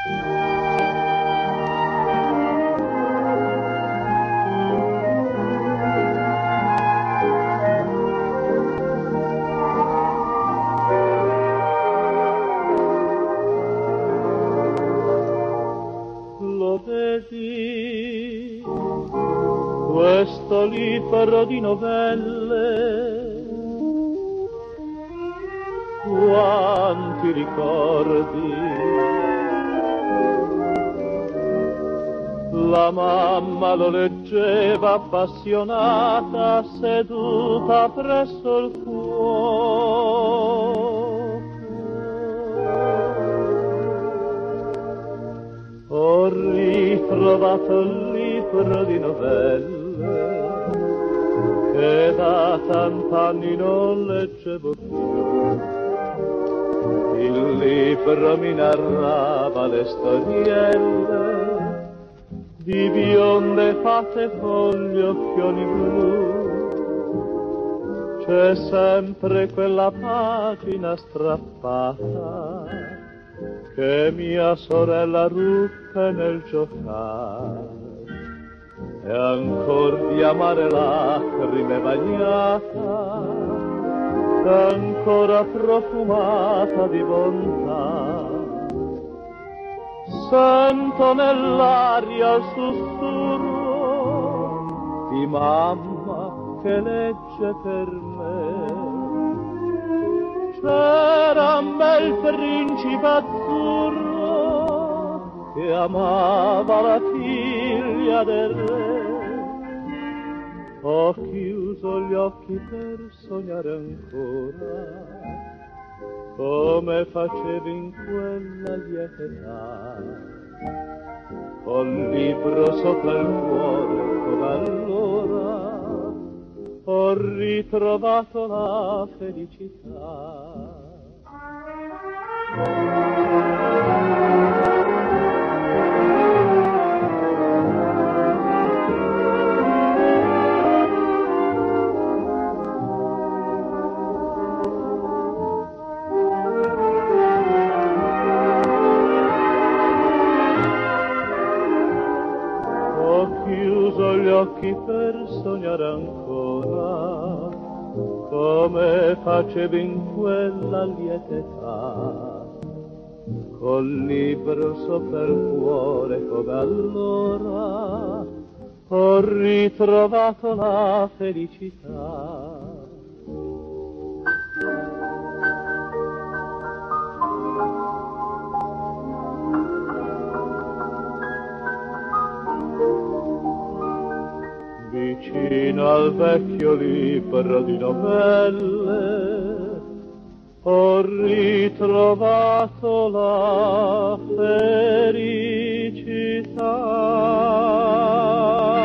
Lo vedi, questo libro di novelle, quanti ricordi. La mamma lo leggeva appassionata, seduta presso il fuoco. Ho ritrovato il libro di novelle che da tant'anni non leggevo più. Il libro mi narrava le storielle di bionde fate con gli occhioni blu. C'è sempre quella pagina strappata che mia sorella ruppe nel giocare, e ancor di amare lacrime bagnata, ancora profumata di bontà. Sento nell'aria il sussurro di mamma che legge per me. C'era un bel principe azzurro che amava la figlia del re. Ho chiuso gli occhi per sognare ancora come facevi in quella lieta età, col libro sopra il cuore come allora ho ritrovato la felicità. Chiuso gli occhi per sognare ancora come facevi in quella lieta età, col libro sopra il cuore come allora ho ritrovato la felicità. Vicino al vecchio libro di novelle ho ritrovato la felicità.